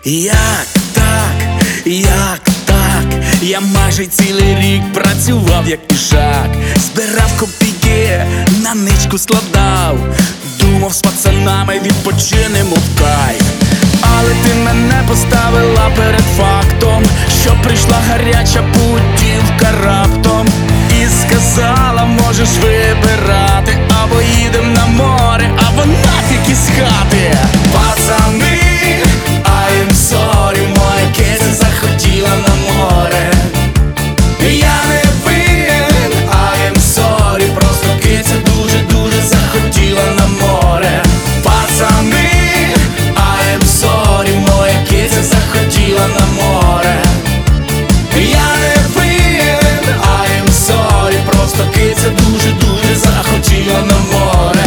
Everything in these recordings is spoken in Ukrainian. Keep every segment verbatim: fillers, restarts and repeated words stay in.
Як так, як так? Я майже цілий рік працював як ішак, збирав копійки, на ничку складав, думав, з пацанами відпочинемо в кайф. Але ти мене поставила перед фактом, що прийшла гаряча путівка раптом і сказала, можеш вибирати, або їдем на море, або нафіг із хати. Пацани, I am sorry, моя киця захотіла на море. Я не винен, I am sorry, просто киця дуже-дуже захотіла на море. Пацани, I am sorry, моя киця захотіла на море. Я не винен, I am sorry, просто киця дуже-дуже захотіла на море.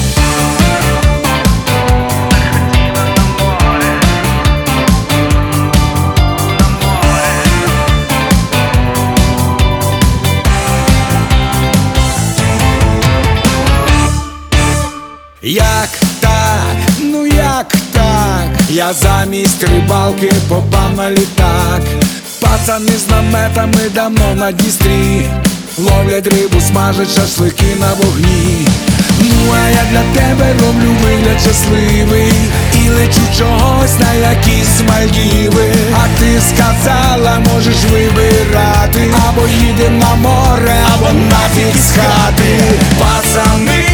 Як так, ну як так? Я замість рибалки попав на літак. Пацани з наметами давно на Дністрі, ловлять рибу, смажать шашлики на вогні. Ну а я для тебе роблю вигляд щасливий і лечу чогось на якісь Мальдіви. А ти сказала, можеш вибирати, або їдем на море, або нафіг з хати. Пацани,